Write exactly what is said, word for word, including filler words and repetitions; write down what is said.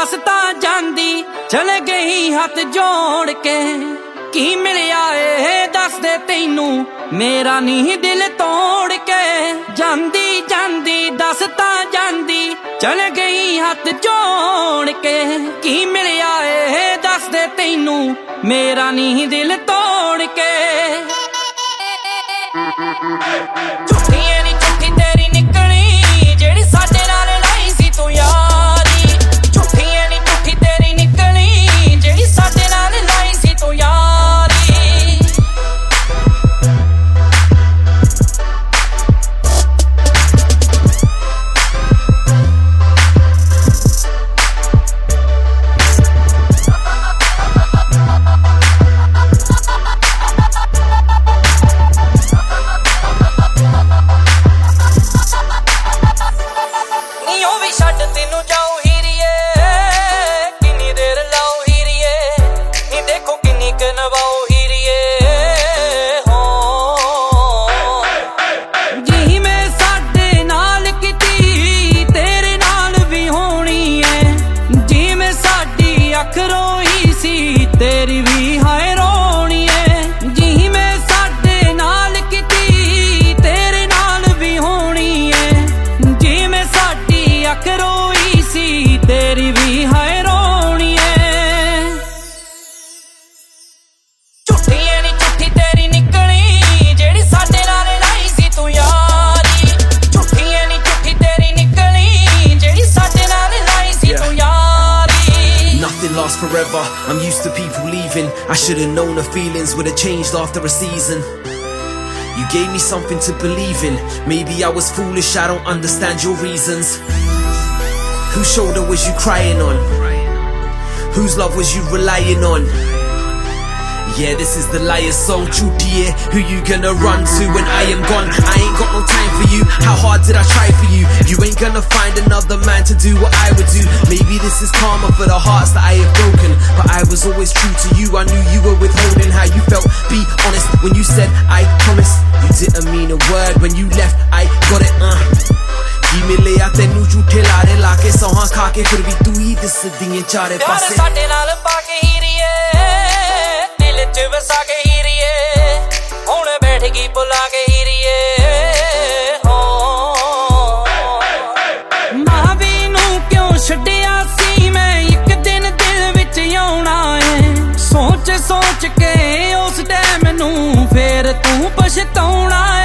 दस तां जांदी चले गई हथ जोड़ के की मिलिया ए दस दे तैनू मेरा नहीं दिल तोड़ के जांदी जांदी दस तां जांदी चले गई हथ जोड़ के की मिलिया ए दस दे तैनू मेरा नहीं दिल तोड़ के झूठी नी झूठी तेरी निकली जेड़ी साडे नाल लाई सी तू यारी झूठी नी झूठी तेरी निकली जेड़ी साडे नाल लाई सी तू यारी तेनू जाओ हीरिए किन्नी देर लाओ हीरिए नी देखो किन्नी क नवाओ हीरिए हो जी मैं साडे नाल किती तेरे नाल भी होनी है जी मैं साडी अख रोई सी तेरी भी हाय रोनी है जी मैं साडे नाल किती तेरे नाल भी होनी है जी मैं साडी अख रोई तेरी भी हाय रोनी है झूठी नी झूठी तेरी निकली जेड़ी साडे नाल लाई सी तू यारी झूठी नी झूठी तेरी निकली जेड़ी साडे नाल लाई सी तू यारी Nothing lasts forever, I'm used to people leaving. I should've known the feelings would have changed after a season. You gave me something to believe in. Maybe I was foolish, I don't understand your reasons. Whose shoulder was you crying on? Whose love was you relying on? Yeah, this is the liar's soul, Chutie. Who you gonna run to when I am gone? I ain't got no time for you. How hard did I try for you? You ain't gonna find another man to do what I would do. Maybe this is karma for the hearts that I have broken, but I was always true to you. I knew you were withholding how you felt. Be honest when you said I promise. You didn't mean a word when you left. I got it. Uh. की मिलिया तेनू झूठे लारे लाके सौहां खाके फिर भी तू ही दिसदी ऐ चारे पासे साडे नाल पाके हीरिए दिल च वसा के हीरिए हुण बैठ गई बुला के हीरिए हो मावी नू क्यों छड्डिया सी मैं एक दिन दिल विच आउणा है सोच सोच के उस टाइम नू फेर तू पछताउणा